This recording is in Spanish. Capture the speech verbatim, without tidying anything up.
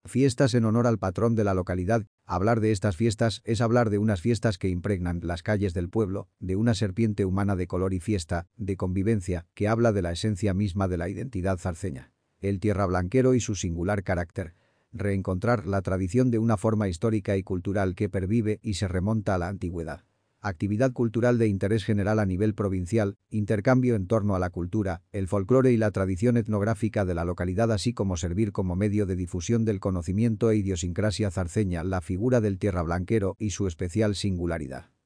Fiestas en honor al patrón de la localidad. Hablar de estas fiestas es hablar de unas fiestas que impregnan las calles del pueblo, de una serpiente humana de color y fiesta, de convivencia, que habla de la esencia misma de la identidad zarceña. El tierrablanquero y su singular carácter. Reencontrar la tradición de una forma histórica y cultural que pervive y se remonta a la antigüedad. Actividad cultural de interés general a nivel provincial, intercambio en torno a la cultura, el folclore y la tradición etnográfica de la localidad, así como servir como medio de difusión del conocimiento e idiosincrasia zarceña, la figura del tierrablanquero y su especial singularidad.